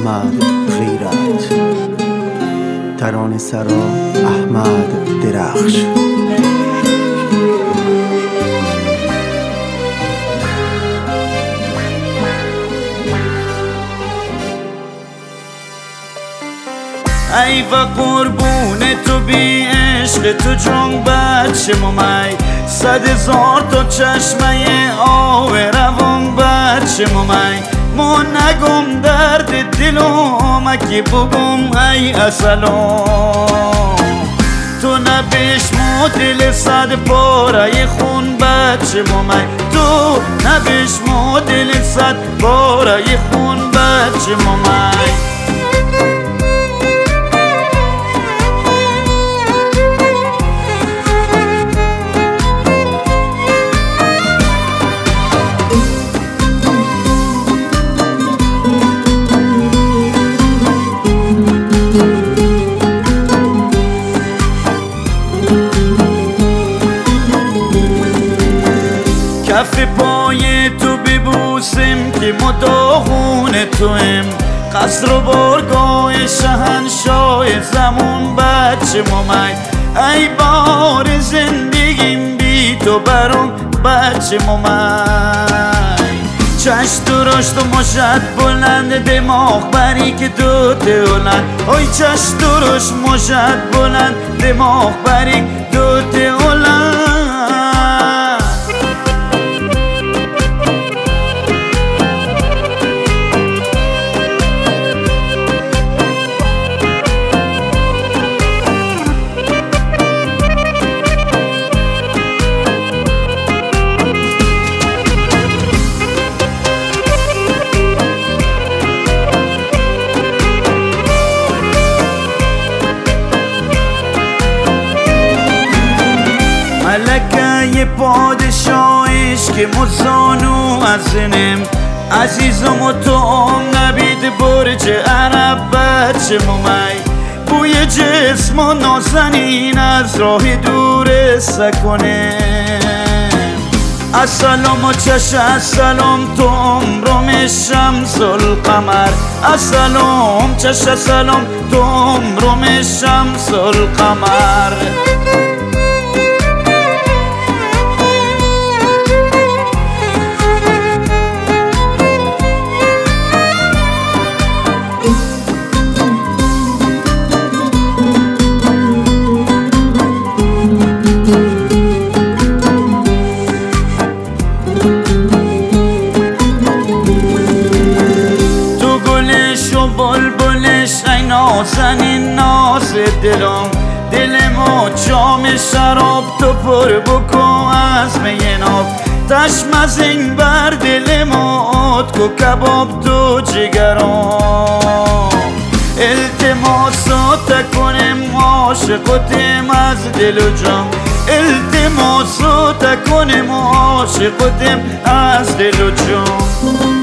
احمد غیرت، ترانه سرا احمد درخش. ای و قربون تو بی عشق تو جون بچه ممی، 100,000 تا چشمه آب روان بچه ممی. ما نگم درد دلم که بگم ای اصلام، تو نبشمو دل 100 پاره خون بچه ممی، تو نبشمو دل 100 پاره خون بچه ممی. کف پای تو ببوسم که ما داغون تویم، قصر و بارگاه شهنشاه زمون بچه ممی. ای بار زندگیم بی تو برام بچه ممی. چشم درشت و مشت بلند دماغ بری که دو تولند، ای چشم درشت مشت بلند دماغ بری دو تولند. ملکه پادشاهش که مزانو ازنم، عزیزم و تو نبید برج عرب بچه ممی. بوی جسم و نازنین از راه دور سکنم، السلام و چش السلام تو عمرم شمس القمر، السلام چش السلام تو عمرم شمس القمر. بلبلش ای نازنین ناز دلم، دلمو جام شراب تو پر بکن از می ناب، تشم از این بر دلمو کو کباب تو جگرام. التماسو تکنم عاشقتم از دل و جان، التماسو تکنم عاشقتم از دل و جان.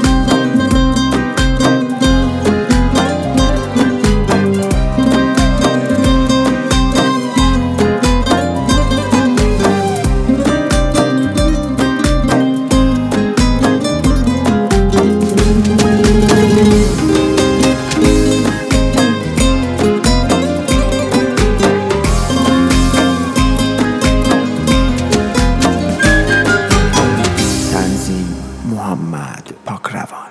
محمد پاکروان.